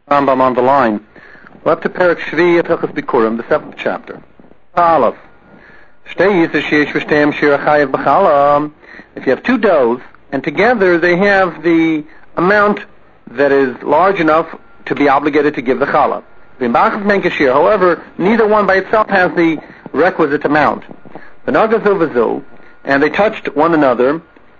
Rambam on the line. We're up to Perek Shvi at Hilchos Bikurim, the 7th chapter. Aleph. If you have two doughs, and together they have the amount that is large enough to be obligated to give the challah. However, neither one by itself has the requisite amount. And they touched one another.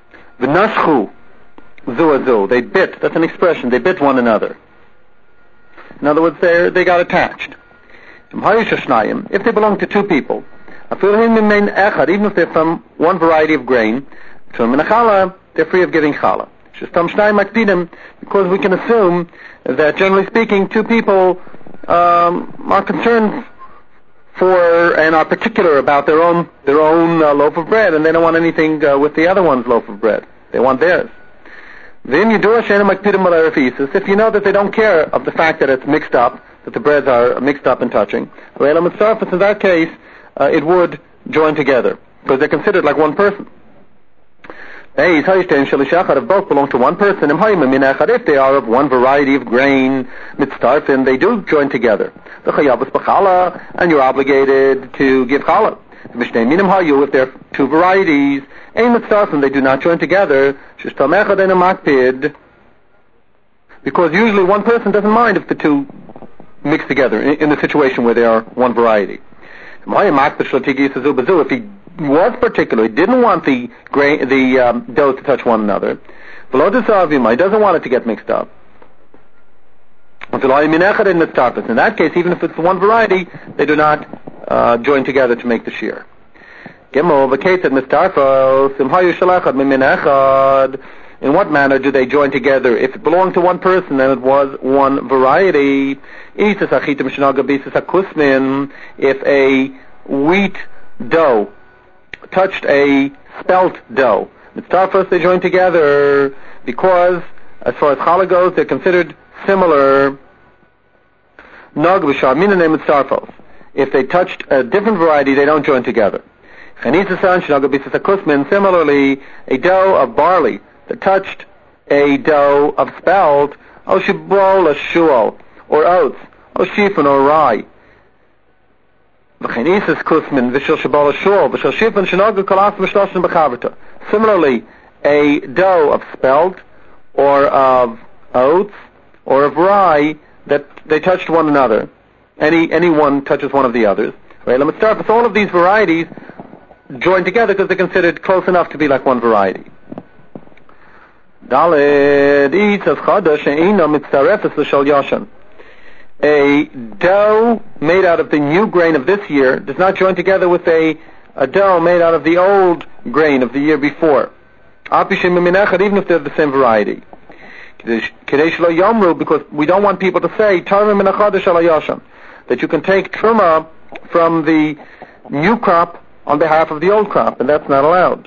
They bit. That's an expression. They bit one another. In other words, they got attached. If they belong to two people, even if they're from one variety of grain, they're free of giving challah. Because we can assume that, generally speaking, two people are concerned for and are particular about their own loaf of bread, and they don't want anything with the other one's loaf of bread. They want theirs. If you know that they don't care of the fact that it's mixed up, that the breads are mixed up and touching, in that case, it would join together, because they're considered like one person. If both belong to one person, if they are of one variety of grain, they do join together. And you're obligated to give challah. If they're two varieties, they do not join together, because usually one person doesn't mind if the two mix together in a situation where they are one variety. If he was particular, he didn't want the dough to touch one another, he doesn't want it to get mixed up. In that case, even if it's one variety, they do not join together to make the shear. In what manner do they join together? If it belonged to one person and it was one variety, if a wheat dough touched a spelt dough, first they join together because, as far as challah goes, they're considered similar. If they touched a different variety, they don't join together. Similarly, a dough of barley that touched a dough of spelt, or oats, or shifon, or rye. Similarly, a dough of spelt, or of oats, or of rye, that they touched one another. Any one touches one of the others. All of these varieties join together because they're considered close enough to be like one variety. A dough made out of the new grain of this year does not join together with a dough made out of the old grain of the year before, even if they're the same variety. Because we don't want people to say that you can take truma from the new crop on behalf of the old crop, and that's not allowed.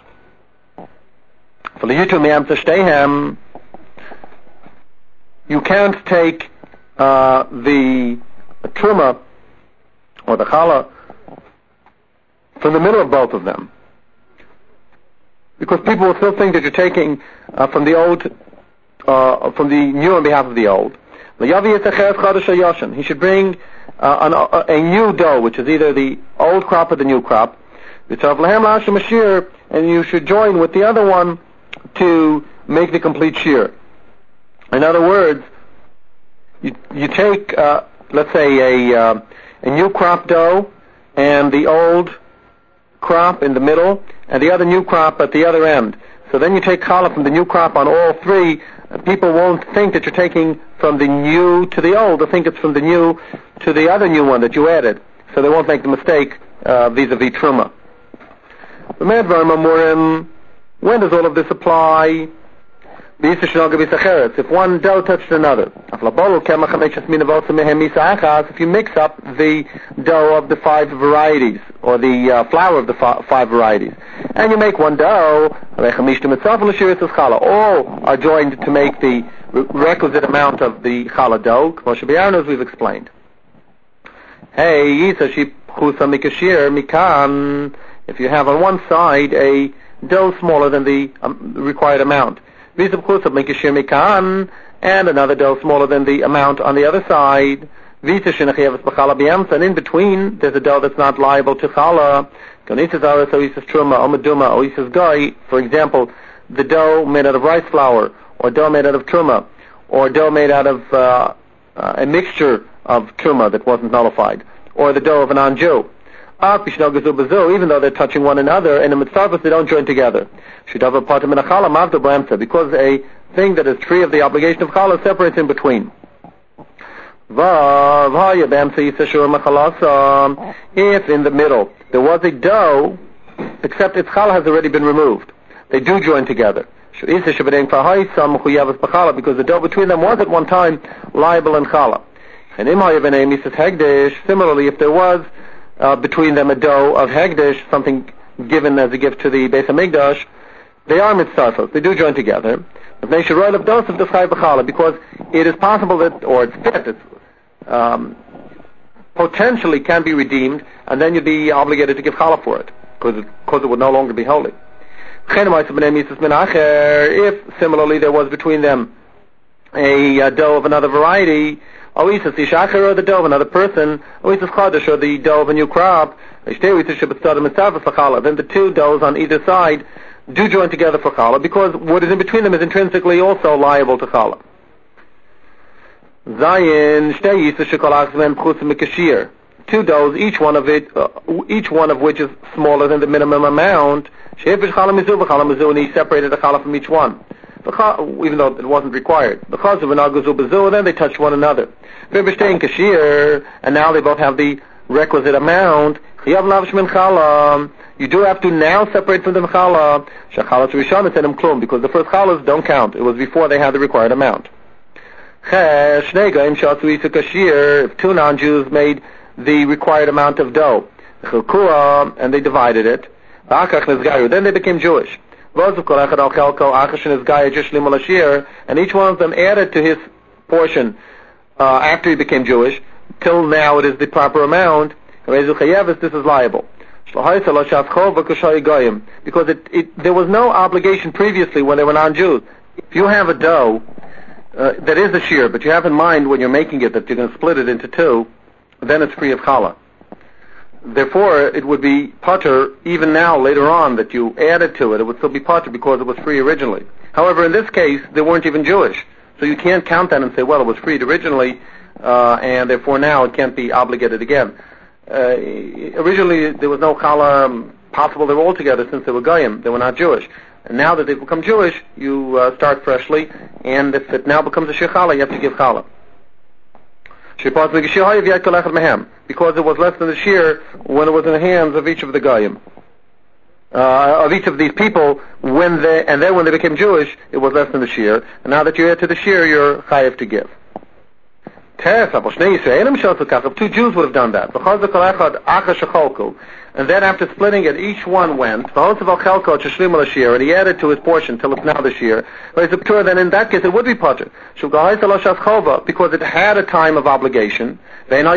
You can't take the truma or the challah from the middle of both of them, because people will still think that you're taking from the old, from the new on behalf of the old. He should bring a new dough, which is either the old crop or the new crop, and you should join with the other one to make the complete shear. In other words, you take, let's say, a new crop dough and the old crop in the middle, and the other new crop at the other end. So then you take challah from the new crop on all three. People won't think that you're taking from the new to the old. They'll think it's from the new to the other new one that you added. So they won't make the mistake vis-a-vis truma. When does all of this apply? If one dough touched another. If you mix up the dough of the five varieties, or the flour of the five varieties, and you make one dough, all are joined to make the requisite amount of the challah dough, as we've explained. If you have on one side a dough smaller than the required amount, and and another dough smaller than the amount on the other side. And in between, there's a dough that's not liable to challah. For example, the dough made out of rice flour, or dough made out of truma, or dough made out of a mixture of truma that wasn't nullified, or the dough of a non-Jew. Even though they're touching one another, and in mitzvahs they don't join together. Because a thing that is free of the obligation of challah separates in between. If in the middle there was a dough, except its challah has already been removed, they do join together. Because the dough between them was at one time liable in challah. And similarly, if there was between them a dough of hegdish, something given as a gift to the Beis Hamikdash, they are mitzarfos. They do join together. Because it is possible that, or it's fit, it's potentially can be redeemed, and then you'd be obligated to give challah for it, because it would no longer be holy. If similarly there was between them a dough of another variety, or the dough of another person, or the dough of a new crop, then the two doughs on either side do join together for challah, because what is in between them is intrinsically also liable to challah. Two doughs, each one of which is smaller than the minimum amount, and he separated the challah from each one, even though it wasn't required. Because of then they touched one another. And now they both have the requisite amount. You do have to now separate from them challah, because the first challahs don't count. It was before they had the required amount. If two non-Jews made the required amount of dough, and they divided it, then they became Jewish. And each one of them added to his portion after he became Jewish, till now it is the proper amount. This is liable. Because there was no obligation previously when they were non-Jews. If you have a dough that is a shear, but you have in mind when you're making it that you're going to split it into two, then it's free of challah. Therefore, it would be pater even now, later on, that you added to it. It would still be pater because it was free originally. However, in this case, they weren't even Jewish. So you can't count that and say, well, it was freed originally, and therefore now it can't be obligated again. Originally, there was no challah possible. They were all together since they were goyim. They were not Jewish. And now that they've become Jewish, you start freshly, and if it now becomes a shir challah, you have to give challah. Because it was less than the shear when it was in the hands of each of the goyim, of each of these people, and then when they became Jewish, it was less than the shear. And now that you add to the shear, you're chayiv to give. If two Jews would have done that, and then after splitting it, each one went, and he added to his portion till it's now the shear, then in that case it would be pater, because it had a time of obligation, and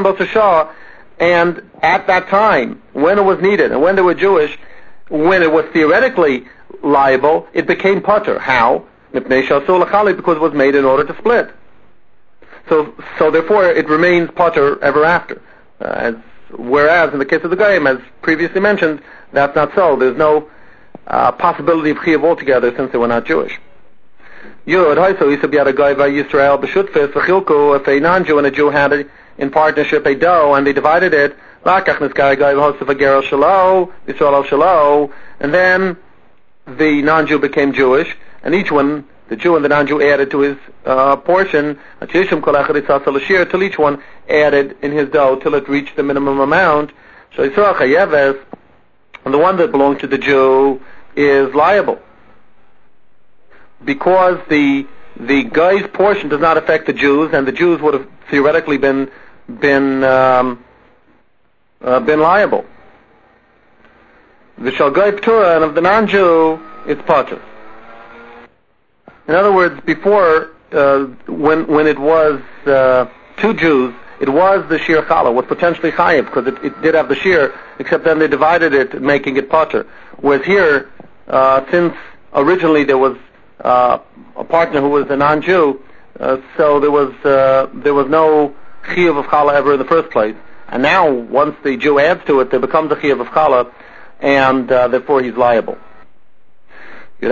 at that time, when it was needed, and when they were Jewish, when it was theoretically liable, it became pater. How? Because it was made in order to split. So therefore, it remains pater ever after. Whereas in the case of the goyim, as previously mentioned, that's not so. There's no possibility of chiyuv altogether since they were not Jewish. If a non-Jew and a Jew had in partnership a dough and they divided it, and then the non-Jew became Jewish, and each one, the Jew and the non-Jew, added to his portion, till each one added in his dough till it reached the minimum amount. And the one that belonged to the Jew is liable, because the guy's portion does not affect the Jews, and the Jews would have theoretically been liable. The Shalgai P'tura, and of the non-Jew, it's pater. In other words, before, when it was two Jews, it was the shear challah, was potentially chayiv, because it did have the shear, except then they divided it, making it pater. Whereas here, since originally there was a partner who was a non-Jew, So there was no chiyuv of challah ever in the first place. And now, once the Jew adds to it, there becomes a chiyuv of challah, and therefore he's liable. If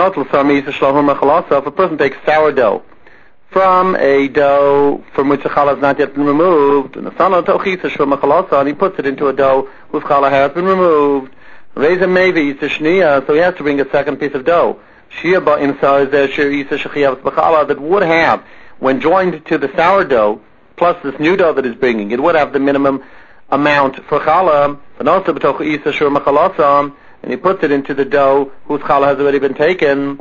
a person takes sourdough from a dough from which the challah has not yet been removed, and he puts it into a dough whose challah has been removed, so he has to bring a second piece of dough that would have, when joined to the sourdough, plus this new dough that he's bringing, it would have the minimum amount for challah, and he puts it into the dough whose challah has already been taken,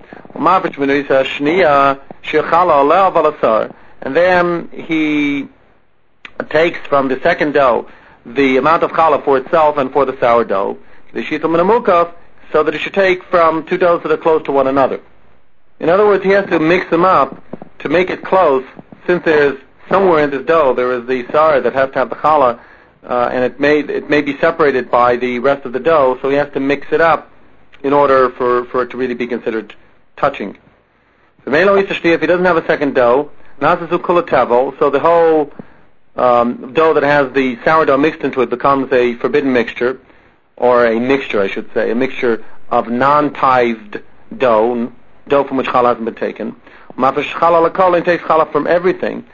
and then he takes from the second dough the amount of challah for itself and for the sourdough, so that he should take from two doughs that are close to one another. In other words, he has to mix them up to make it close, since there's somewhere in this dough there is the sar that has to have the challah, and it may be separated by the rest of the dough, so he has to mix it up in order for it to really be considered touching. If he doesn't have a second dough, so the whole dough that has the sourdough mixed into it becomes a forbidden mixture, or a mixture, I should say, a mixture of non-tithed dough from which challah hasn't been taken. And takes challah from everything,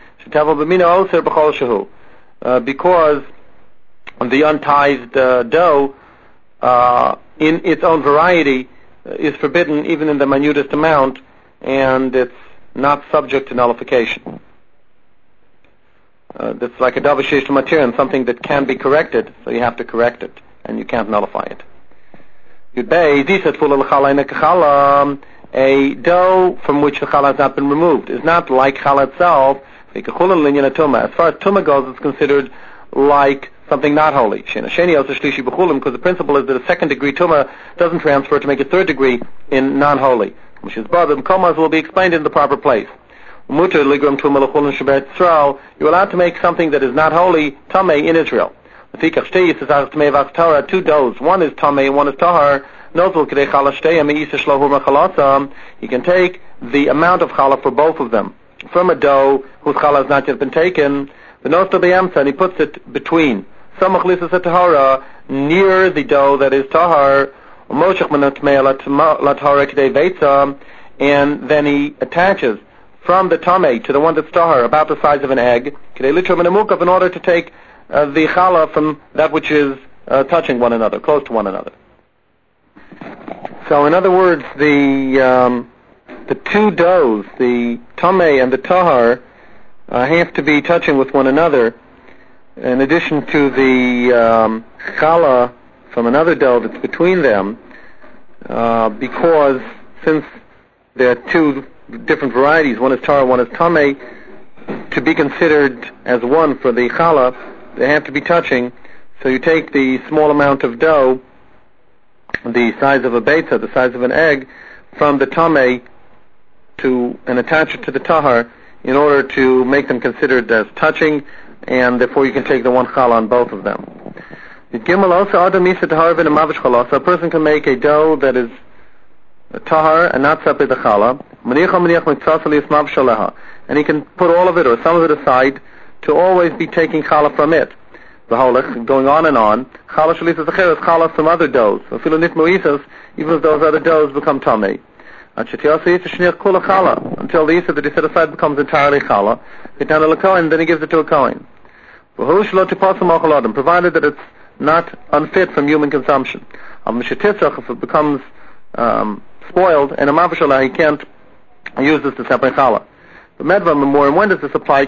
because the untithed dough, in its own variety, is forbidden even in the minutest amount, and it's not subject to nullification. That's like a davar sheish l'matir, something that can be corrected, so you have to correct it, and you can't nullify it. A dough from which the challah has not been removed is not like challah itself. As far as tumah goes, it's considered like something not holy. Because the principle is that a second degree tumah doesn't transfer to make a third degree in non-holy. Which is komas will be explained in the proper place. You're allowed to make something that is not holy, tameh, in Israel. Two doughs, one is tameh and one is tahar. He can take the amount of challah for both of them from a dough whose challah has not yet been taken, and he puts it between near the dough that is tahar, and then he attaches from the tameh to the one that's tahar about the size of an egg, in order to take the challah from that which is touching one another, close to one another. So, in other words, the two doughs, the tameh and the tahar, have to be touching with one another, in addition to the challah from another dough that's between them, because since there are two different varieties, one is tahar, one is tameh, to be considered as one for the challah, they have to be touching. So you take the small amount of dough, the size of a beitza, the size of an egg, from the tameh and attach it to the tahar in order to make them considered as touching, and therefore you can take the one challah on both of them. So a person can make a dough that is a tahar and not separate the challah, and he can put all of it or some of it aside to always be taking challah from it. Going on and on. Challah shalis is challah from other doughs. Even if those other doughs become tameh. Until the yisur that he set aside becomes entirely challah, and then he gives it to a kohen. Provided that it's not unfit from human consumption. If it becomes spoiled, and a mavashalah, he can't use this to separate challah. But when does this apply?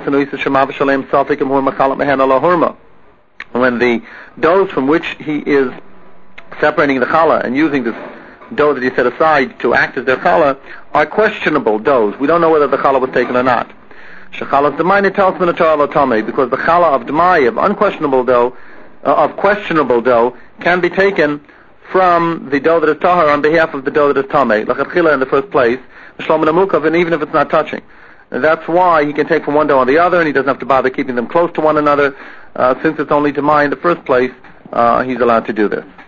When the doughs from which he is separating the challah and using this dough that he set aside to act as their challah are questionable doughs. We don't know whether the challah was taken or not. Because the challah of demai, of unquestionable dough, of questionable dough, can be taken from the dough that is tahar on behalf of the dough that is tameh, in the first place, and even if it's not touching. And that's why he can take from one dough on the other, and he doesn't have to bother keeping them close to one another. Since it's only demai in the first place, he's allowed to do this.